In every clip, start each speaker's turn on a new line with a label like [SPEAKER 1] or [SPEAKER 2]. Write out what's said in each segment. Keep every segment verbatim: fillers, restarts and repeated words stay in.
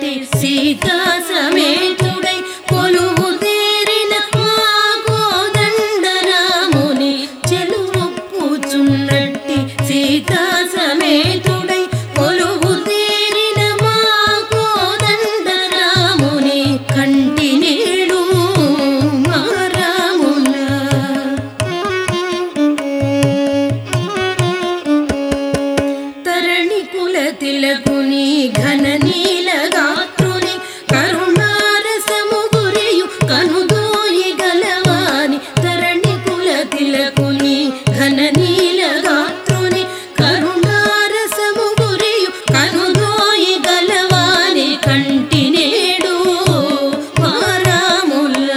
[SPEAKER 1] కట్టి సీతా సమేతుడై కొలువు తీరిన మా కోదండ రాముని చెలువొప్పుచున్నట్టి సీతా సమేతుడై కొలువు తీరిన మా కోదండ రాముని కంటి నేడు మా రాముల తరణి కుల తిలకుని ఘన నీల గాత్రుని కరుణారసము గురియు కనుదోయి గలవాని తరణి కుల తిలకుని ఘన నీల గాత్రుని కరుణారసము గురియు కనుదోయి గలవాని కంటి నేడు మా రాముల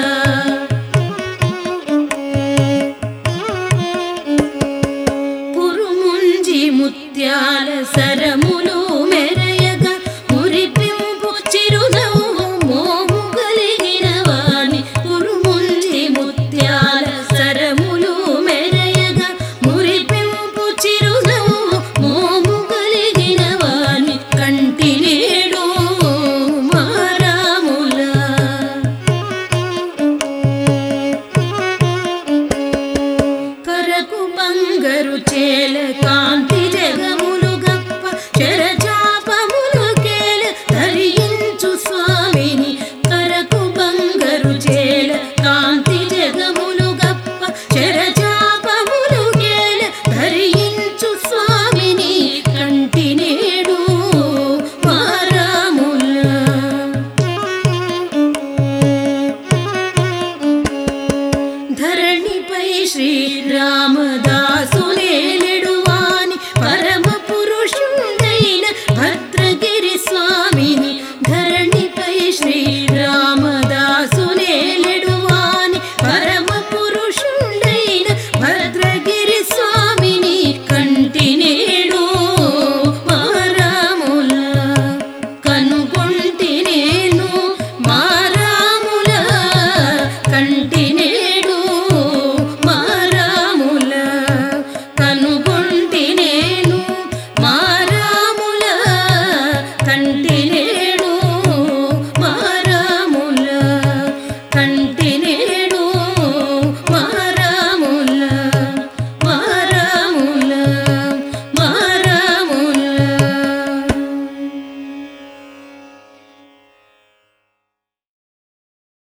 [SPEAKER 1] పురుముంజి ముత్యాల సరములు మెరయగా మురిపింపు చిరునవ్వు మోము కలిగిన వాణి పురుముంజి ముత్యాల సరములు మెరయగా మురిపింపు చిరునవ్వు మోము కలిగిన వాణి కంటి నేడు మా రాముల కరకు బంగరు చేల